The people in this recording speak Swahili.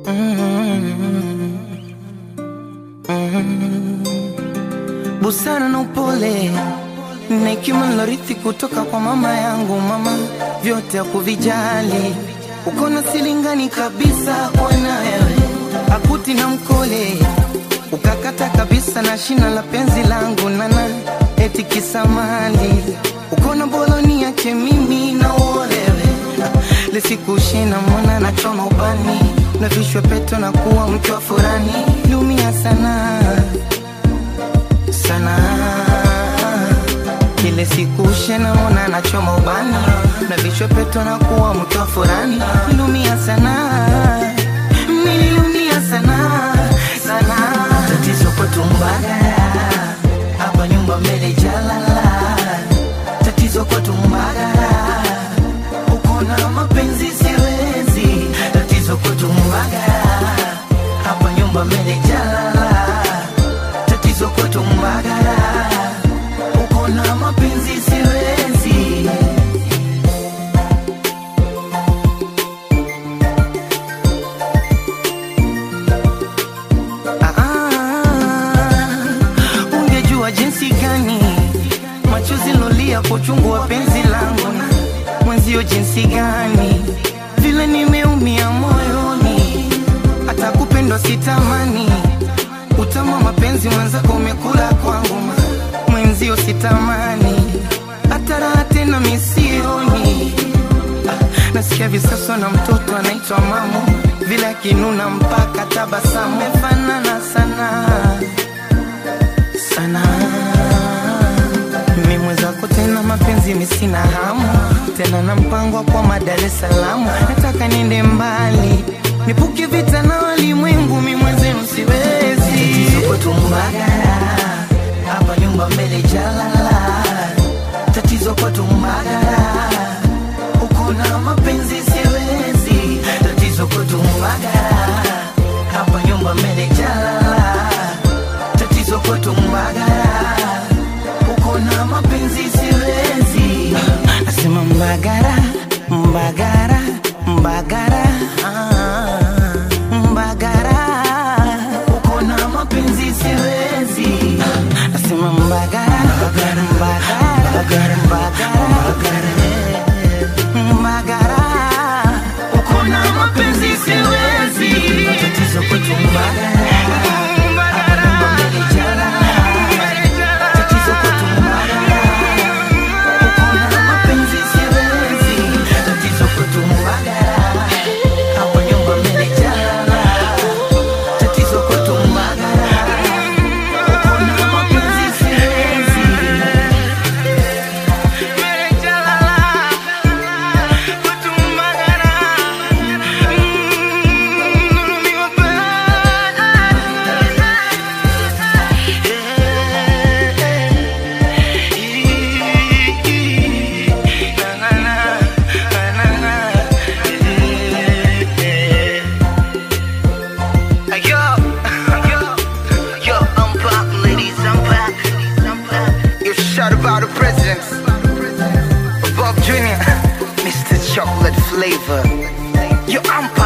Busara na upole na hekima nilorithi kutoka kwa mama yangu. Mama vyote hakuvijali, uko na silingani kabisa kwa na wewe. Akuti na mkole ukakata kabisa na shina la penzi langu. Nana eti kisamali uko na boloni yake mimi na uolewe. Lisikushina mwana na choma ubani na vishwe peto na kuwa mtu wa furani. Lumia sana sana, kile siku shena mwana na choma ubani na vishwe peto na kuwa mtu wa furani. Lumia sana, nililumia sana sana. Tatizo kwetu Mbagala, hapa nyumba mbele jalala. Tatizo kwetu Mbagala, uko na mapenzi siwezi. Tatizo kwetu Mbagala, hapa nyumba mbele jalala. Tatizo kwetu Mbagala, uko na mapenzi siwezi. Ungejua jinsi gani machozi lolia kwa uchungu wa penzi langu, na mwenzio jinsi gani vile nimeumia moyoni. Hata kupendwa sitamani, utama mapenzi mwenzako umekula kwangu. Mwenzio sitamani, hata raha tena misioni. Nasikia visaswa na mtoto anaitwa mamu, vile akinuna mpaka tabasamu. Mefanana sana sana, mimi mwenzako tena mapenzi misina hamu. Tena na mpango kwa Dar es Salaam, nataka niende mbali nipuke vita na walimwengu. Mimi mwenzenu siwezi. Tatizo kwetu Mbagala, hapa nyumba mbele jalala. Tatizo kwetu Mbagala, uko na mapenzi siwezi. Tatizo kwetu Mbagala, hapa nyumba mbele jalala. Tatizo kwetu Mbagala, uko na mapenzi siwezi. Nasema Mbagala, Mbagala, Mbagala, Mbagala, uko na mapenzi siwezi. Nasema Mbagala, Mbagala, Mbagala, Mbagala, uko na mapenzi siwezi. Tatizo kwetu Mbagala, about the presidents above Junior, Mr. Chocolate Flavor. Yo, I'm